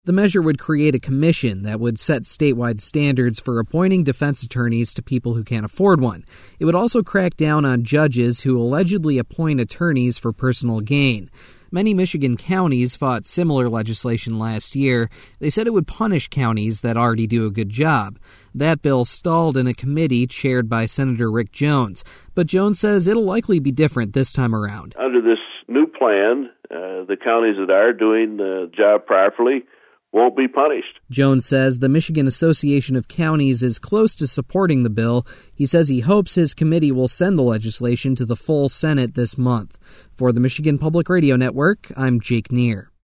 The measure would create a commission that would set statewide standards for appointing defense attorneys to people who can't afford one. It would also crack down on judges who allegedly appoint attorneys for personal gain. Many Michigan counties fought similar legislation last year. They said it would punish counties that already do a good job. That bill stalled in a committee chaired by Senator Rick Jones. But Jones says it'll likely be different this time around. Under this new plan, the counties that are doing the job properly won't be punished. Jones says the Michigan Association of Counties is close to supporting the bill. He says he hopes his committee will send the legislation to the full Senate this month. For the Michigan Public Radio Network, I'm Jake Neer.